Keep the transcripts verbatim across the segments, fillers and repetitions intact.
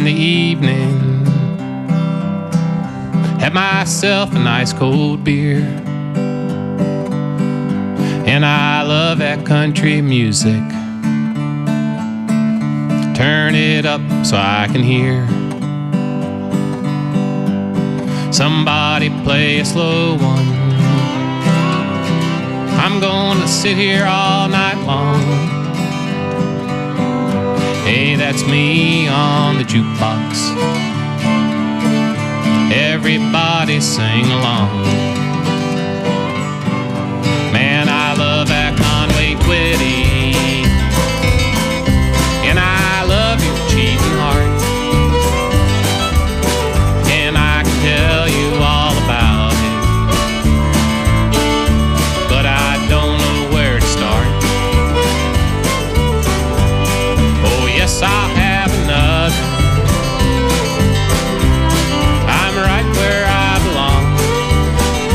the evening, have myself a nice cold beer. And I love that country music. Turn it up so I can hear somebody play a slow one. I'm gonna sit here all night long. Hey, that's me on the jukebox. Everybody sing along. Man, I love that Conway Twitty, and I love your cheating heart, and I can tell you all about it, but I don't know where to start. Oh yes, I'll have another. I'm right where I belong.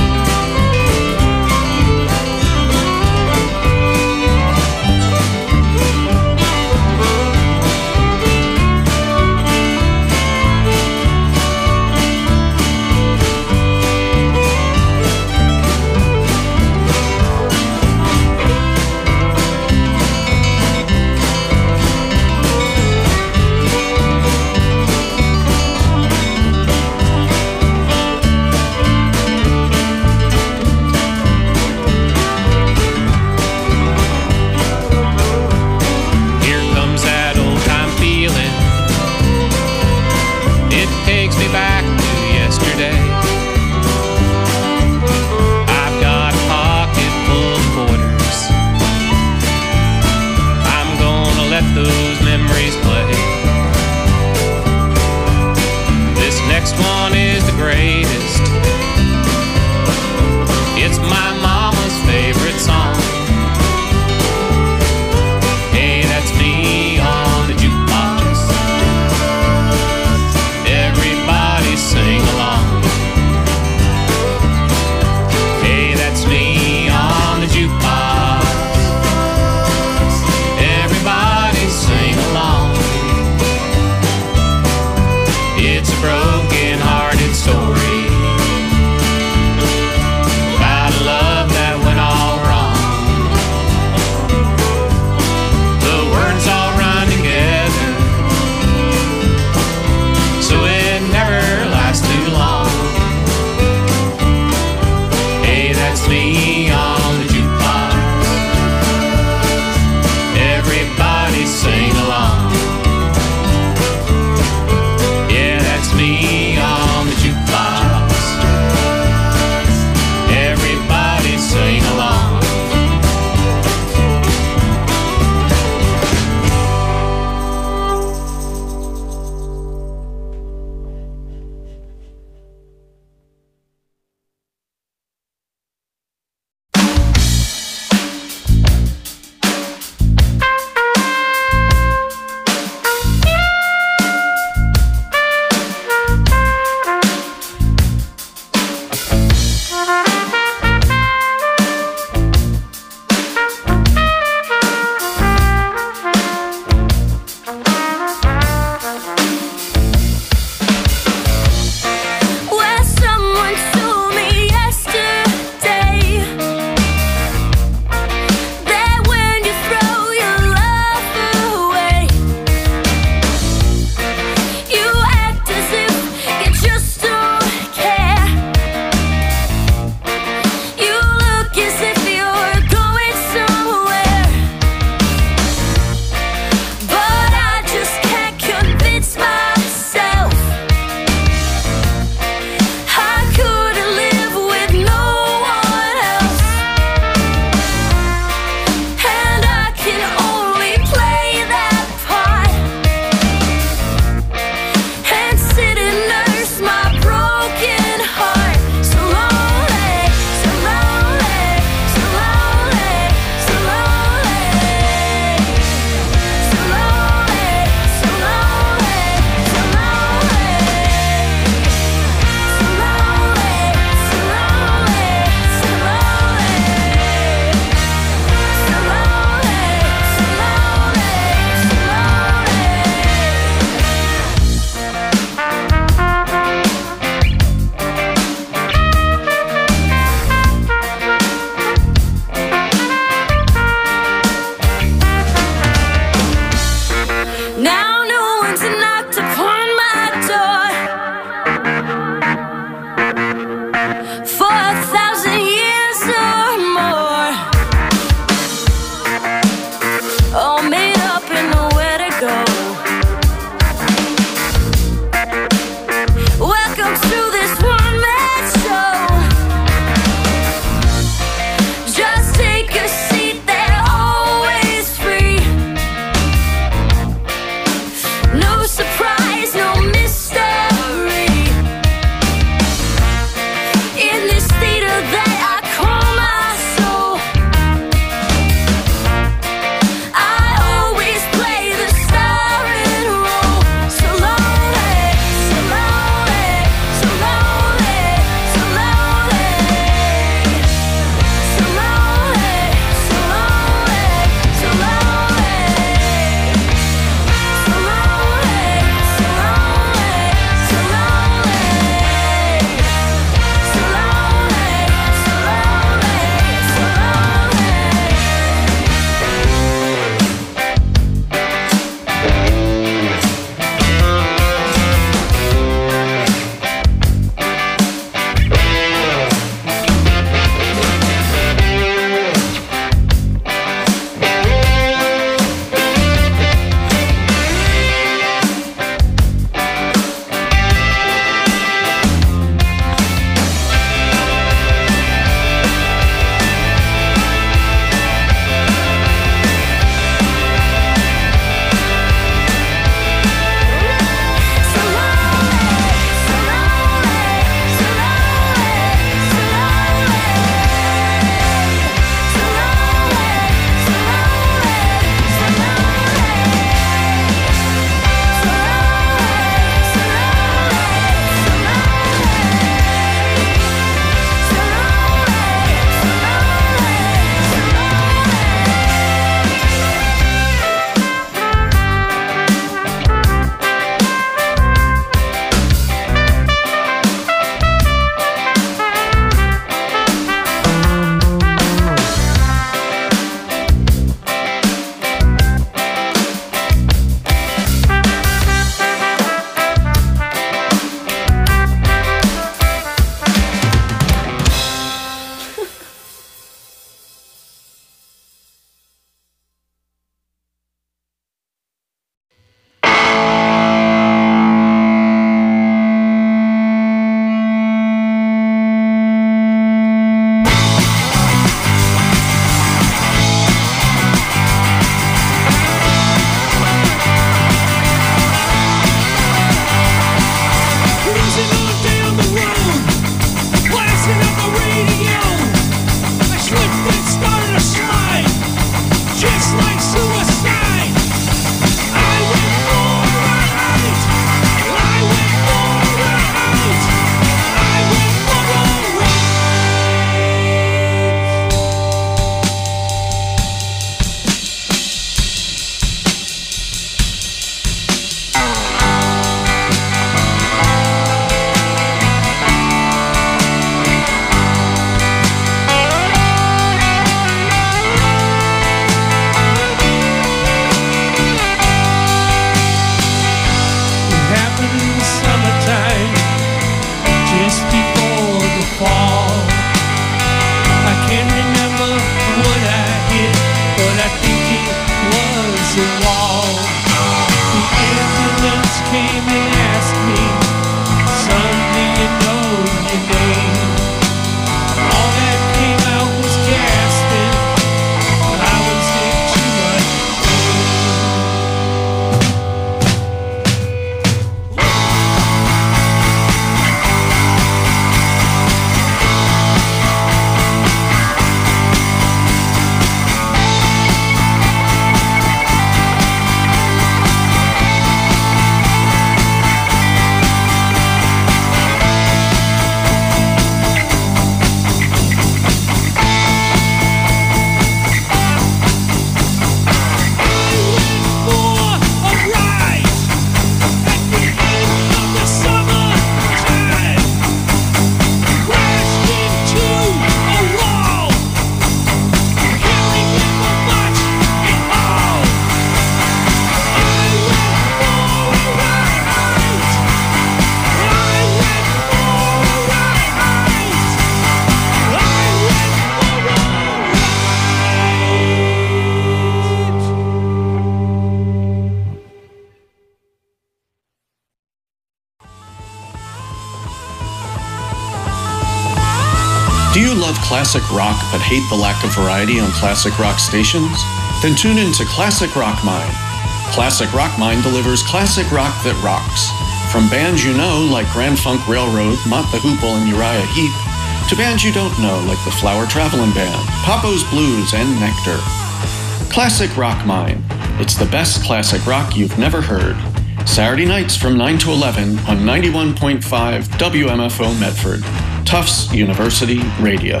Do you love classic rock but hate the lack of variety on classic rock stations? Then tune in to Classic Rock Mine. Classic Rock Mine delivers classic rock that rocks. From bands you know like Grand Funk Railroad, Mott the Hoople, and Uriah Heep, to bands you don't know like the Flower Travelin' Band, Papo's Blues, and Nectar. Classic Rock Mine. It's the best classic rock you've never heard. Saturday nights from nine to eleven on ninety-one point five W M F O Medford, Tufts University Radio.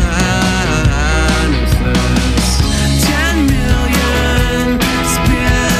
Ten million spin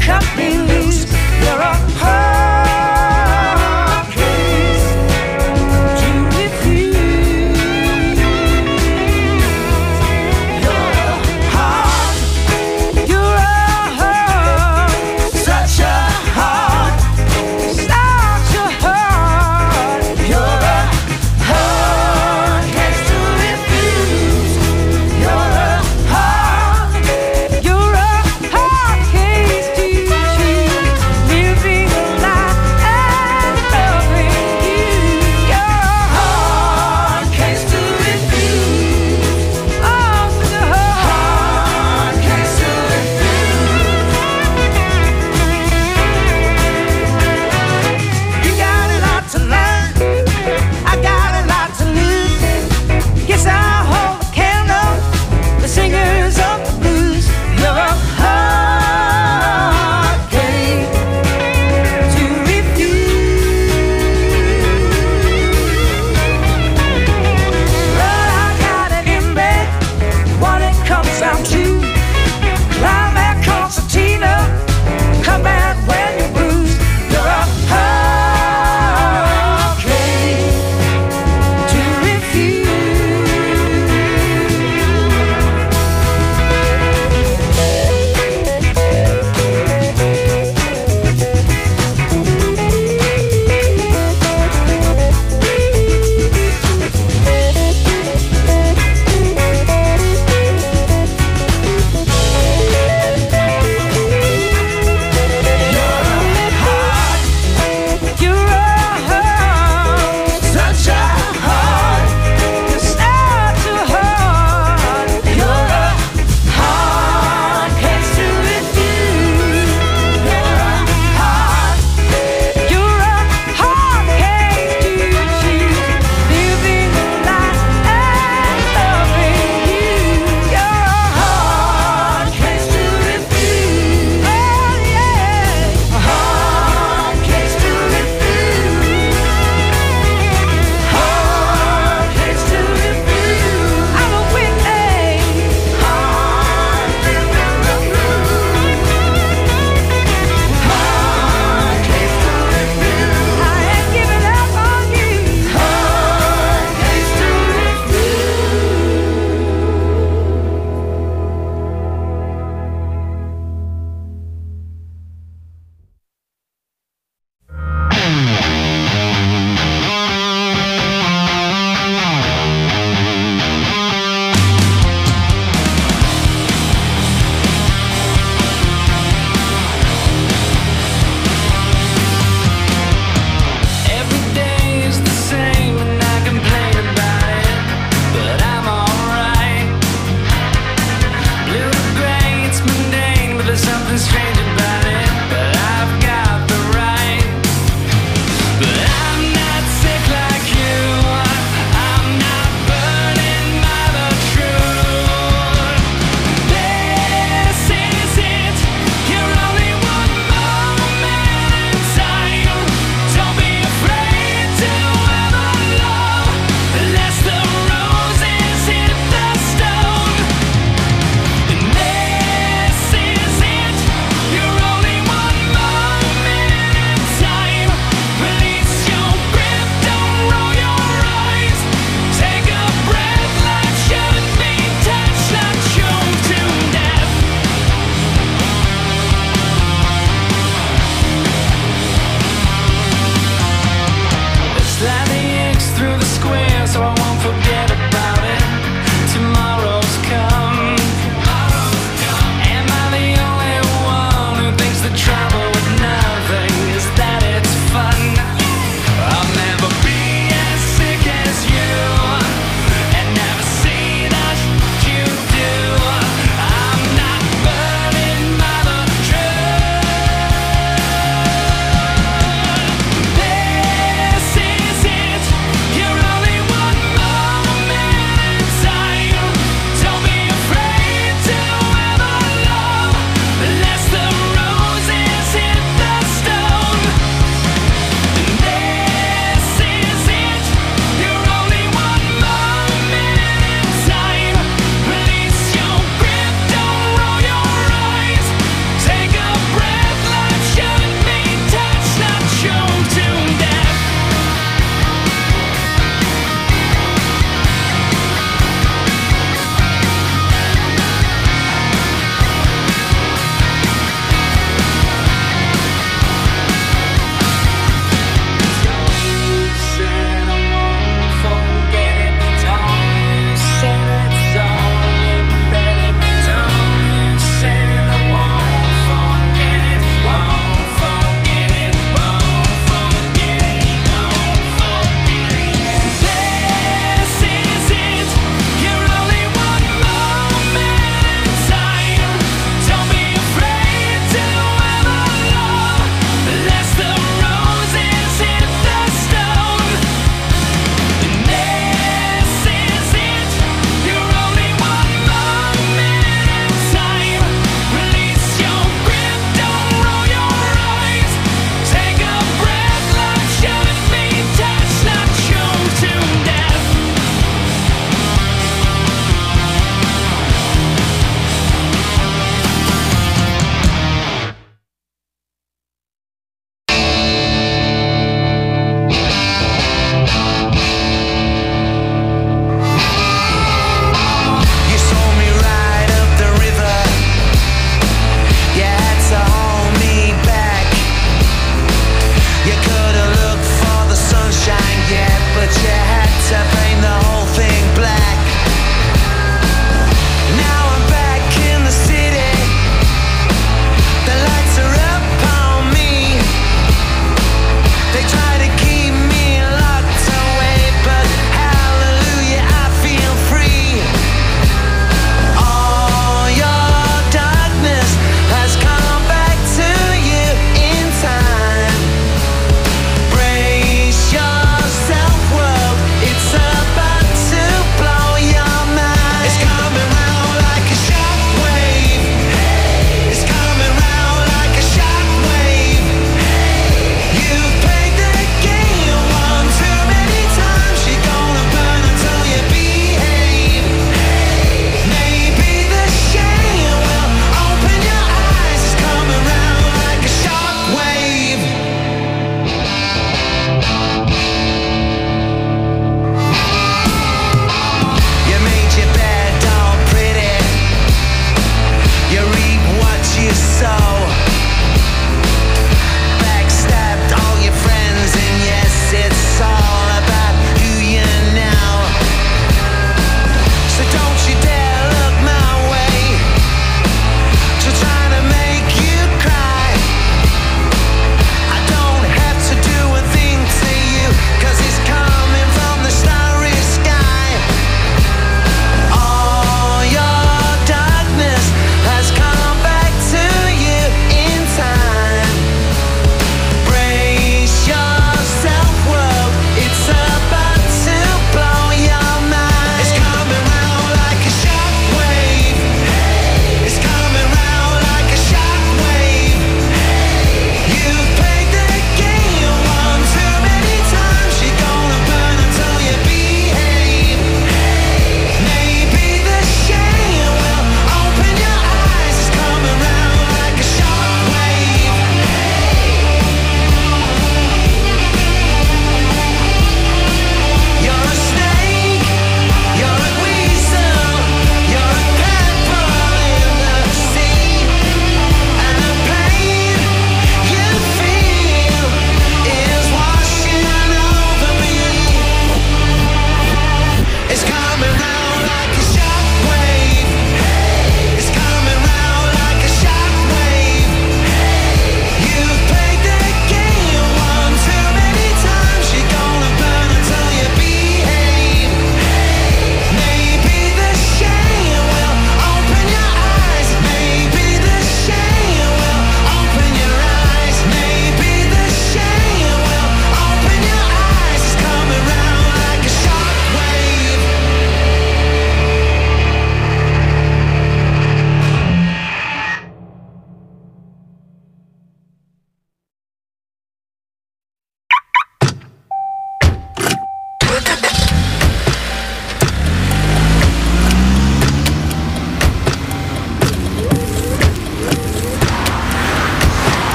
cut me loose. You're a hard case to refuse. You're a hard, you're a hard, such a hard, such a hard. You're a hard case to refuse. You're a hard, you're a hard case to choose.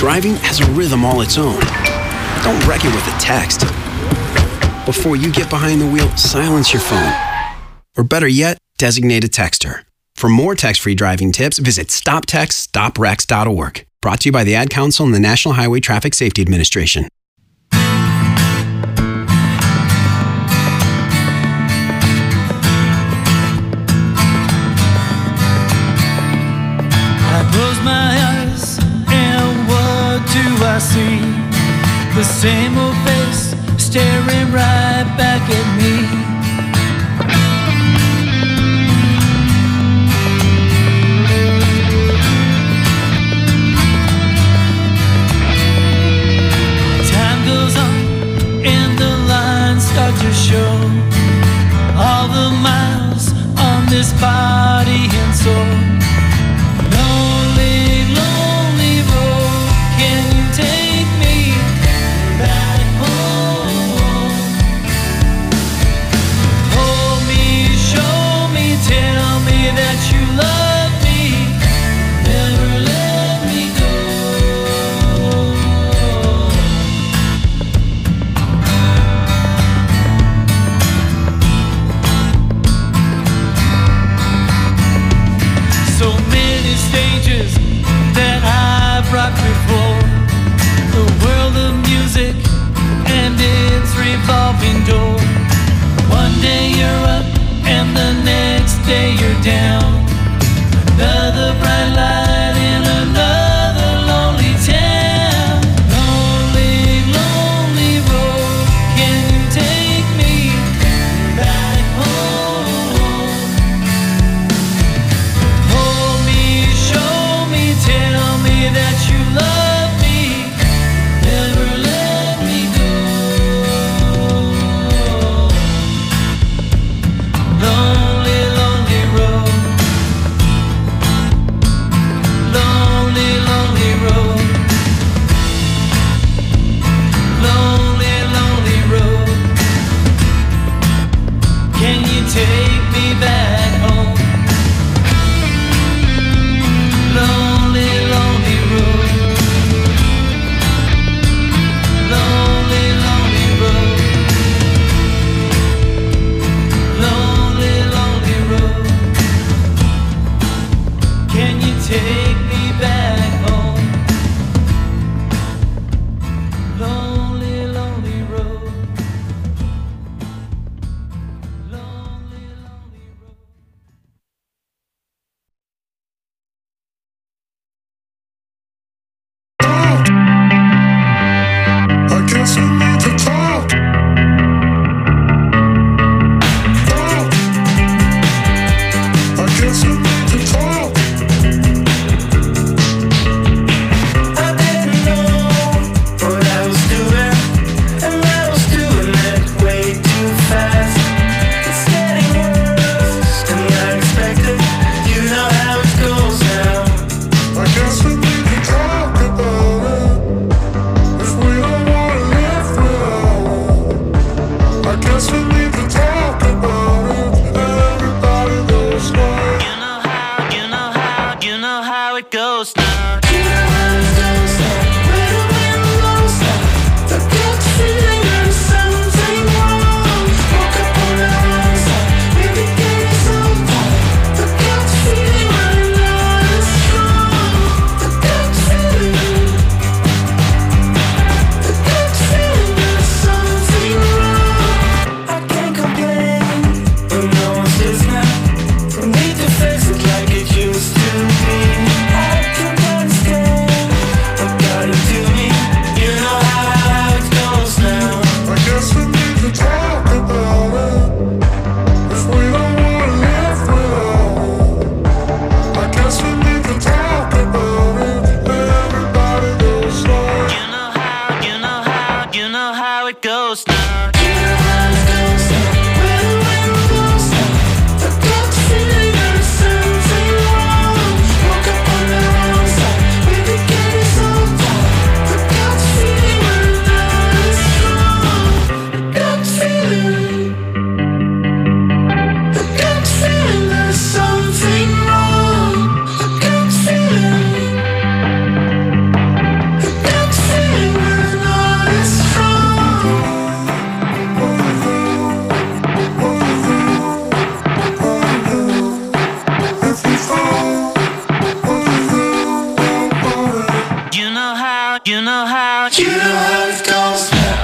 Driving has a rhythm all its own. Don't wreck it with a text. Before you get behind the wheel, silence your phone. Or better yet, designate a texter. For more text-free driving tips, visit stop text stop wrecks dot org. Brought to you by the Ad Council and the National Highway Traffic Safety Administration. I close my eyes and what do I see? The same old face staring right back at me. Time goes on and the lines start to show all the miles on this body and soul. Lonely, lonely road, can you take me back home? Hold me, show me, tell me that you love me, never let me go. So many stages that I've rocked before, the world of music and its revolving door. One day you're up and the next day you're down. Another bright light in another lonely town. Lonely, lonely road, can you take me back home? Hold me, show me, tell me that you love me, never let me go. Lonely, lonely road. you know how, you know how it goes now.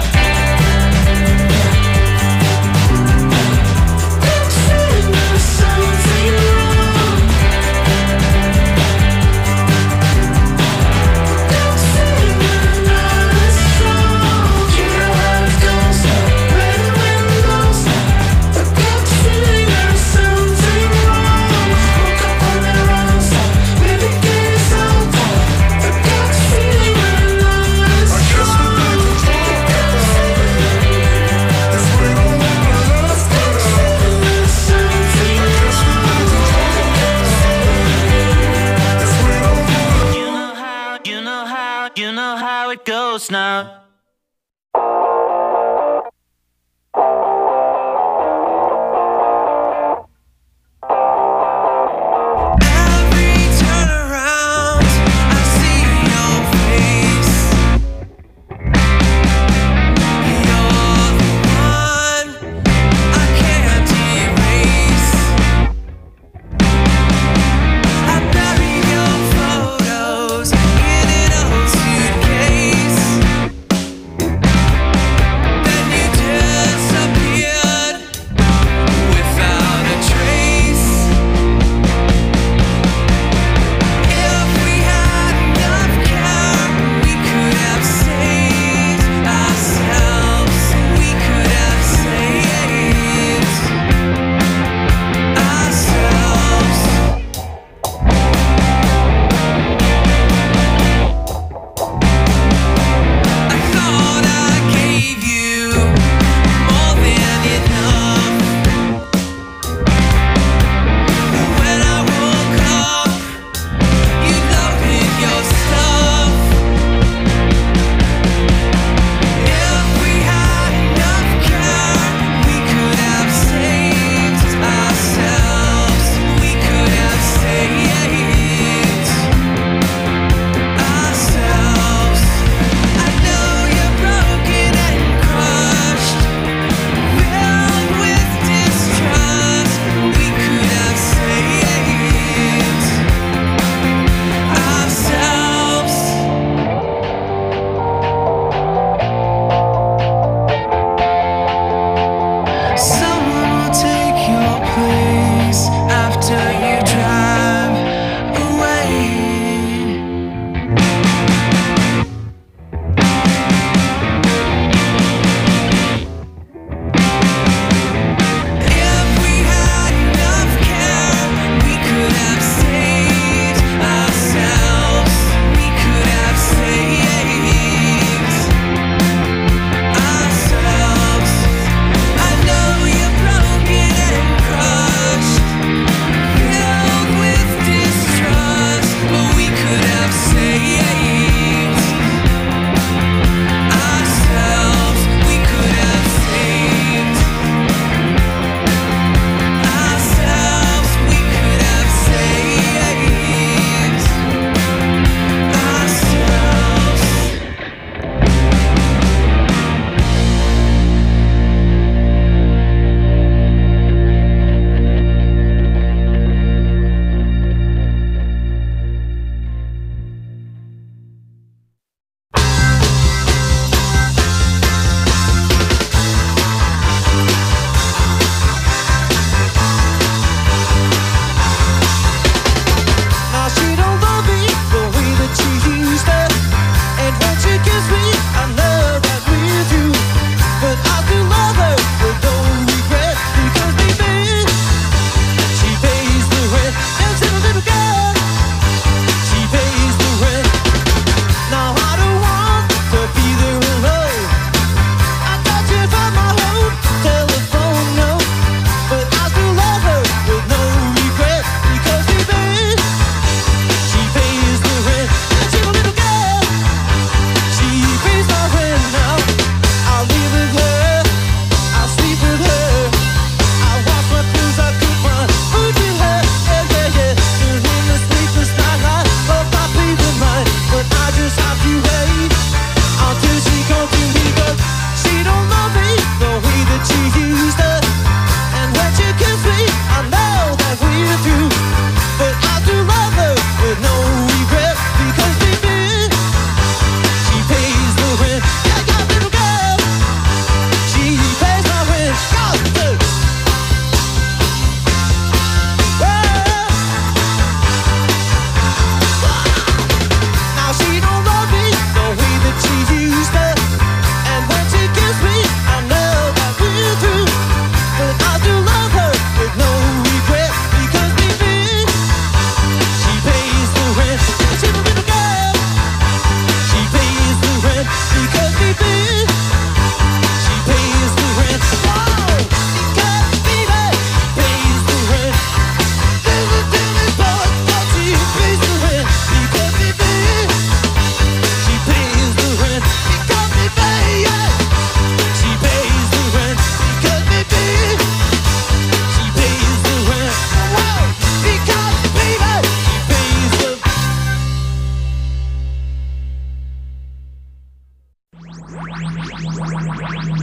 You know how it goes now.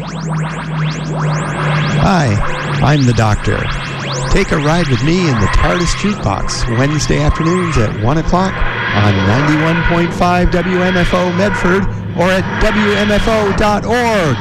Hi, I'm the Doctor. Take a ride with me in the TARDIS Jukebox Wednesday afternoons at one o'clock on ninety-one point five W M F O Medford or at W M F O dot org.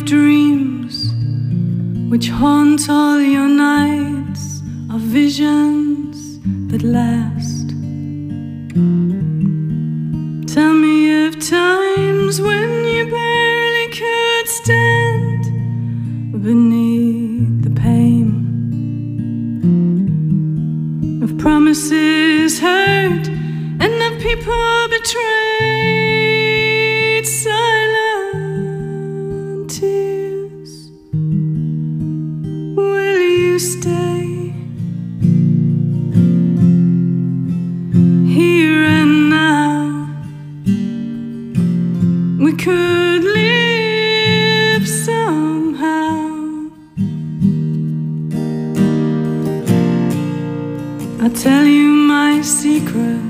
dreams which haunt all your nights are visions that last. Tell me of times when you barely could stand beneath the pain of promises heard and of people betrayed. Silent tears, will you stay here and now? We could live somehow. I'll tell you my secrets,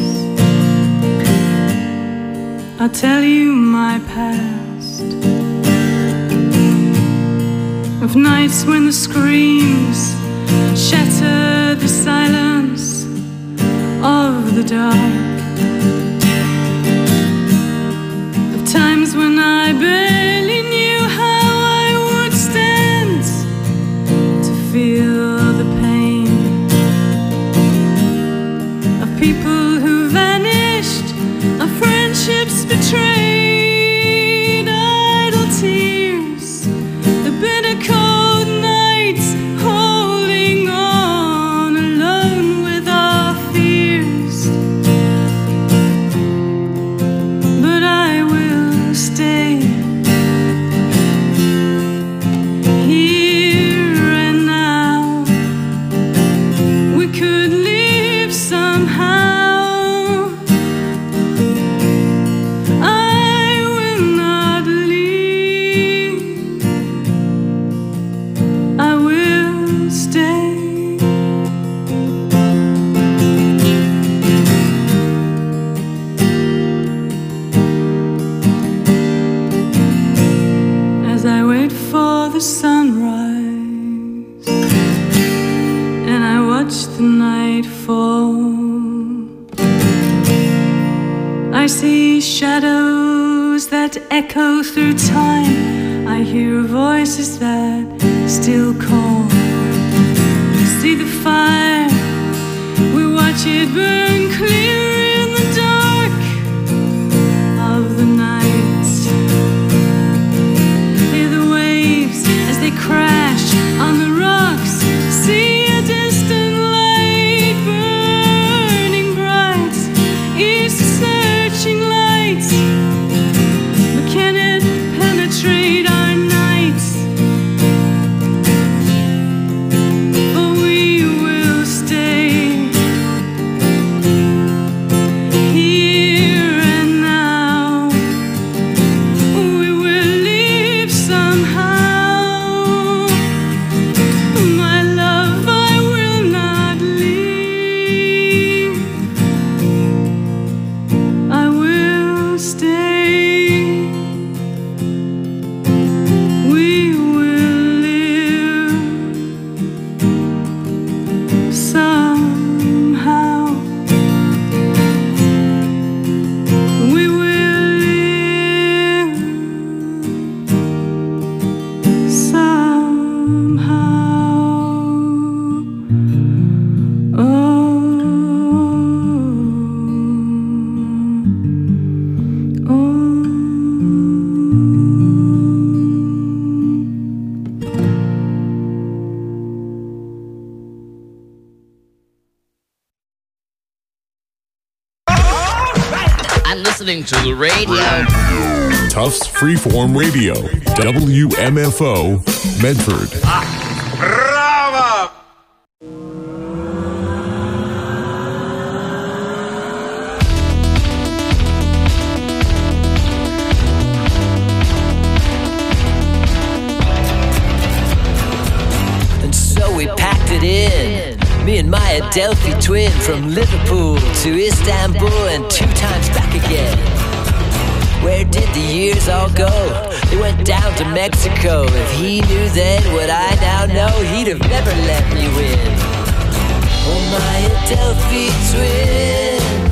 I'll tell you my past, of nights when the screams shatter the silence of the dark, of times when I barely knew how I would stand to feel the pain of people who vanished, of friendships betrayed, idle tears, the bitter cold nights, holding on alone with our fears. But I will stay here and now. We could live somehow. Sunrise, and I watch the night fall. I see shadows that echo through time. I hear voices that still call. See the fire, we watch it burn clear in the dark of the night. Crash on the rocks, see a distant light burning bright. It's searching lights, but can it penetrate our nights? For we will stay here and now. We will live somehow. Listening to the radio. Tufts Freeform Radio, W M F O, Medford. Ah, bravo! And so we packed it in. Me and my Adelphi twin, from Liverpool to Istanbul and two times back again. Where did the years all go? They went down to Mexico. If he knew then what I now know, he'd have never let me win. Oh, my Adelphi twin.